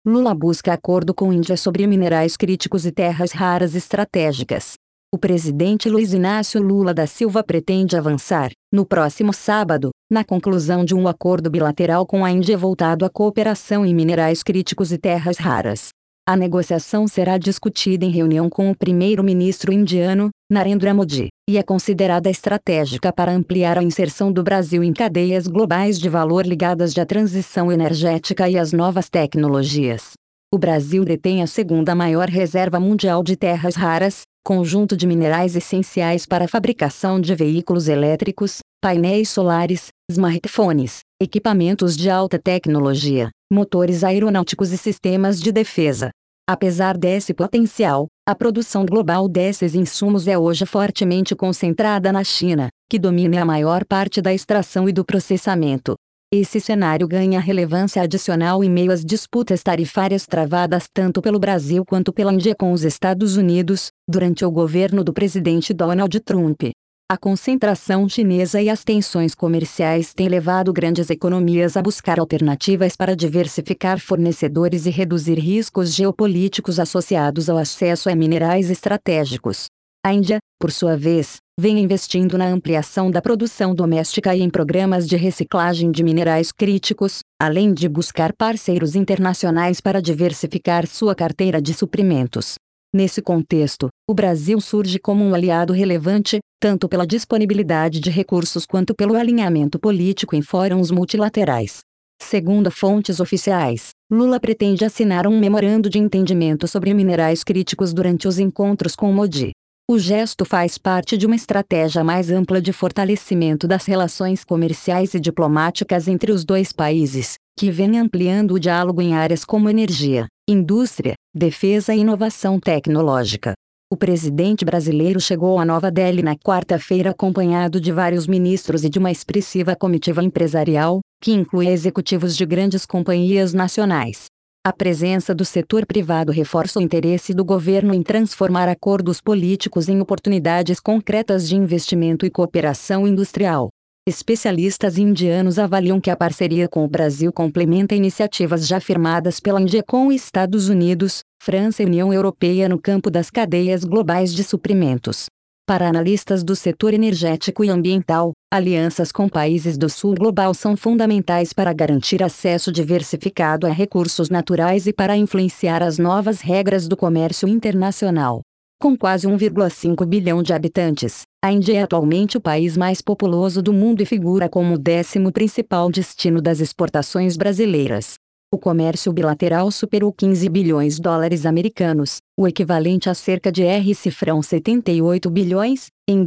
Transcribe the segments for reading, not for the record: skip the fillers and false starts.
Lula busca acordo com Índia sobre minerais críticos e terras raras estratégicas. O presidente Luiz Inácio Lula da Silva pretende avançar, no próximo sábado, na conclusão de um acordo bilateral com a Índia voltado à cooperação em minerais críticos e terras raras. A negociação será discutida em reunião com o primeiro-ministro indiano, Narendra Modi, e é considerada estratégica para ampliar a inserção do Brasil em cadeias globais de valor ligadas à transição energética e às novas tecnologias. O Brasil detém a segunda maior reserva mundial de terras raras, conjunto de minerais essenciais para a fabricação de veículos elétricos, painéis solares, smartphones, equipamentos de alta tecnologia, motores aeronáuticos e sistemas de defesa. Apesar desse potencial, a produção global desses insumos é hoje fortemente concentrada na China, que domina a maior parte da extração e do processamento. Esse cenário ganha relevância adicional em meio às disputas tarifárias travadas tanto pelo Brasil quanto pela Índia com os Estados Unidos, durante o governo do presidente Donald Trump. A concentração chinesa e as tensões comerciais têm levado grandes economias a buscar alternativas para diversificar fornecedores e reduzir riscos geopolíticos associados ao acesso a minerais estratégicos. A Índia, por sua vez, vem investindo na ampliação da produção doméstica e em programas de reciclagem de minerais críticos, além de buscar parceiros internacionais para diversificar sua carteira de suprimentos. Nesse contexto, o Brasil surge como um aliado relevante, tanto pela disponibilidade de recursos quanto pelo alinhamento político em fóruns multilaterais. Segundo fontes oficiais, Lula pretende assinar um memorando de entendimento sobre minerais críticos durante os encontros com Modi. O gesto faz parte de uma estratégia mais ampla de fortalecimento das relações comerciais e diplomáticas entre os dois países, que vem ampliando o diálogo em áreas como energia, indústria, defesa e inovação tecnológica. O presidente brasileiro chegou a Nova Delhi na quarta-feira acompanhado de vários ministros e de uma expressiva comitiva empresarial, que inclui executivos de grandes companhias nacionais. A presença do setor privado reforça o interesse do governo em transformar acordos políticos em oportunidades concretas de investimento e cooperação industrial. Especialistas indianos avaliam que a parceria com o Brasil complementa iniciativas já firmadas pela Índia com Estados Unidos, França e União Europeia no campo das cadeias globais de suprimentos. Para analistas do setor energético e ambiental, alianças com países do sul global são fundamentais para garantir acesso diversificado a recursos naturais e para influenciar as novas regras do comércio internacional. Com quase 1,5 bilhão de habitantes, a Índia é atualmente o país mais populoso do mundo e figura como o 10º principal destino das exportações brasileiras. O comércio bilateral superou 15 bilhões de dólares americanos, o equivalente a cerca de R$ 78 bilhões, em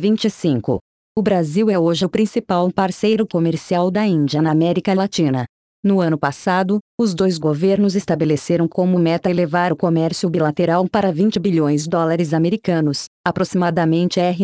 2025. O Brasil é hoje o principal parceiro comercial da Índia na América Latina. No ano passado, os dois governos estabeleceram como meta elevar o comércio bilateral para 20 bilhões de dólares americanos, aproximadamente R$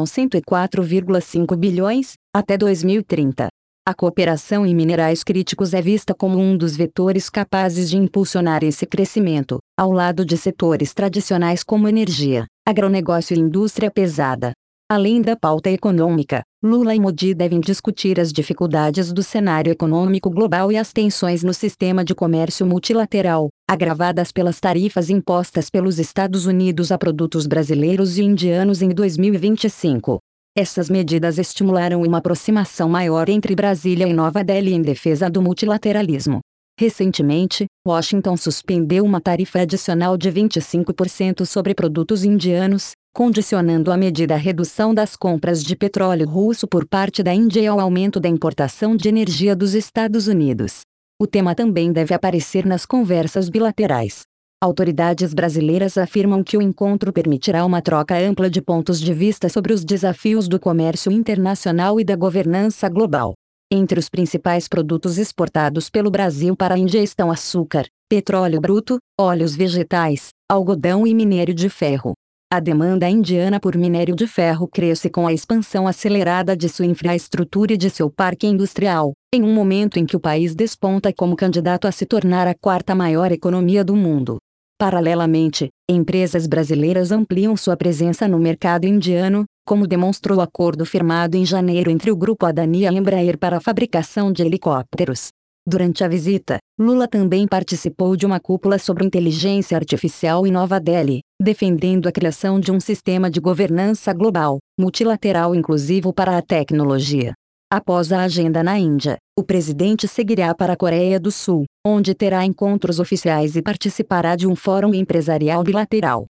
104,5 bilhões, até 2030. A cooperação em minerais críticos é vista como um dos vetores capazes de impulsionar esse crescimento, ao lado de setores tradicionais como energia, agronegócio e indústria pesada. Além da pauta econômica, Lula e Modi devem discutir as dificuldades do cenário econômico global e as tensões no sistema de comércio multilateral, agravadas pelas tarifas impostas pelos Estados Unidos a produtos brasileiros e indianos em 2025. Essas medidas estimularam uma aproximação maior entre Brasília e Nova Delhi em defesa do multilateralismo. Recentemente, Washington suspendeu uma tarifa adicional de 25% sobre produtos indianos, condicionando a medida à redução das compras de petróleo russo por parte da Índia e ao aumento da importação de energia dos Estados Unidos. O tema também deve aparecer nas conversas bilaterais. Autoridades brasileiras afirmam que o encontro permitirá uma troca ampla de pontos de vista sobre os desafios do comércio internacional e da governança global. Entre os principais produtos exportados pelo Brasil para a Índia estão açúcar, petróleo bruto, óleos vegetais, algodão e minério de ferro. A demanda indiana por minério de ferro cresce com a expansão acelerada de sua infraestrutura e de seu parque industrial, em um momento em que o país desponta como candidato a se tornar a quarta maior economia do mundo. Paralelamente, empresas brasileiras ampliam sua presença no mercado indiano, como demonstrou o acordo firmado em janeiro entre o grupo Adani e a Embraer para a fabricação de helicópteros. Durante a visita, Lula também participou de uma cúpula sobre inteligência artificial em Nova Delhi, defendendo a criação de um sistema de governança global, multilateral e inclusivo para a tecnologia. Após a agenda na Índia, o presidente seguirá para a Coreia do Sul, onde terá encontros oficiais e participará de um fórum empresarial bilateral.